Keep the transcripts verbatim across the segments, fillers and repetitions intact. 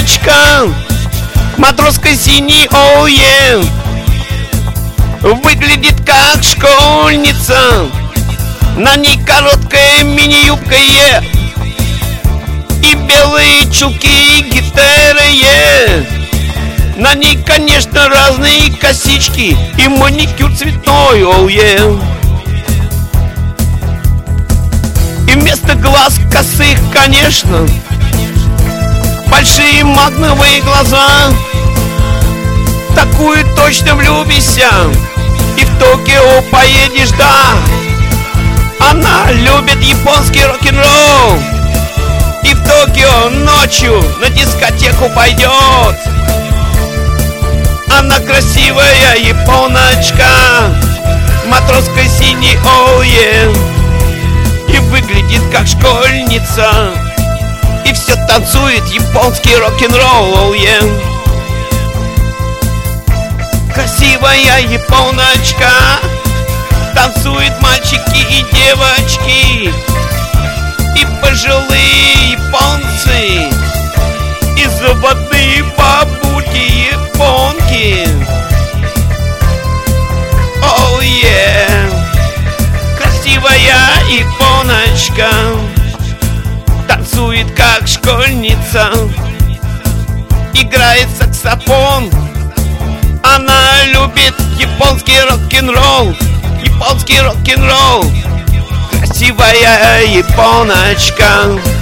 японочка, матроска синий, оуе, выглядит как школьница. На ней короткая мини-юбка е, и белые чулки, гитара е. На ней, конечно, разные косички и маникюр цветной, оуе. И вместо глаз косых, конечно, большие магновые глаза. Такую точно влюбишься, и в Токио поедешь, да. Она любит японский рок-н-ролл, и в Токио ночью на дискотеку пойдет. Она красивая японочка, матроска синий, оуе, и выглядит как школьница, и все танцует японский рок-н-ролл, оуе. Красивая японочка, танцуют мальчики и девочки, и пожилые японцы, и заводные бабульки японки. Оу, е, красивая японочка, танцует как школьница, играет саксофон. Она любит японский рок-н-ролл, японский рок-н-ролл. Красивая японочка,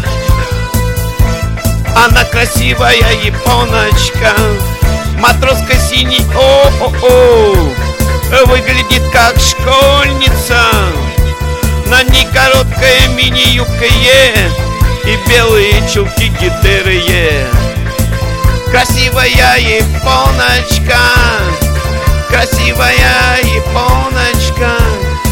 она красивая японочка, матроска синий, о-о-о, выглядит как школьница. На ней короткая мини-юбка е, и белые чулки, гитары е. Красивая японочка, красивая японочка,